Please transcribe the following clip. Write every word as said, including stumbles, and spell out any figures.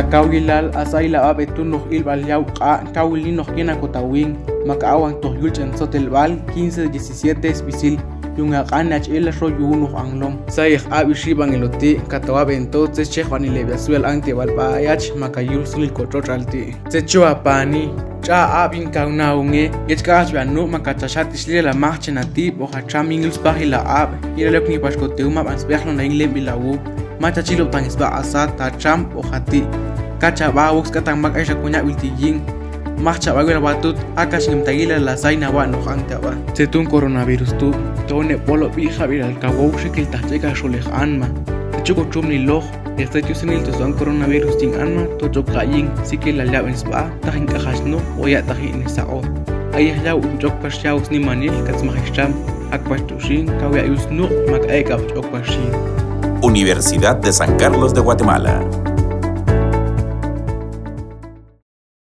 Takawilal asay la abetu noh ilbal yau qa kawili noh kena kotawin makaawan toh yulchen sotelbal quince diecisiete bisil yunga qanach el royu noh anglom sayh abi shiban eloti katawabe entonces chehwan ilebiasuel ante balbayach makayul sul kotrochalti sechoa pani cha abin kaunaunge yechkach banu makachashat isle la marchenati bohachamingls bahila ab irelekni pashkoteuma bansbehlo na ingle bilawu macha chilo tangisba asat tacham ohati kacha bawux katang mag aisha kunya wiltijing marcha bagula batut akashim tagila la saina wa no hangtaba setun coronavirus tu tone polo bi javier al kawo shikil tacheka sholeh anma chuko chumni loh este tusinil to son coronavirus ting anma to chokayin sikil la lawen spa tahin kahasno oya tahin sao ayah lau jok pasyaus ni manil katsmahisham akpastushin kawya yusnu mak aika jok pashin. Universidad de San Carlos de Guatemala.